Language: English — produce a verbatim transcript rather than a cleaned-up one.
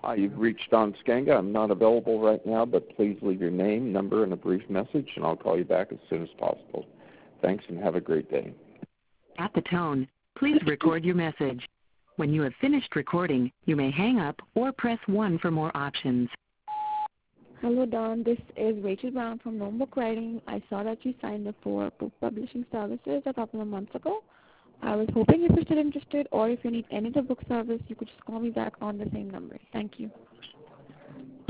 Hi, you've reached Don Skanga. I'm not available right now, but please leave your name, number, and a brief message, and I'll call you back as soon as possible. Thanks, and have a great day. At the tone, please record your message. When you have finished recording, you may hang up or press one for more options. Hello, Don. This is Rachel Brown from Gnome Book Writing. I saw that you signed up for book publishing services a couple of months ago. I was hoping if you're still interested, or if you need any other book service, you could just call me back on the same number. Thank you.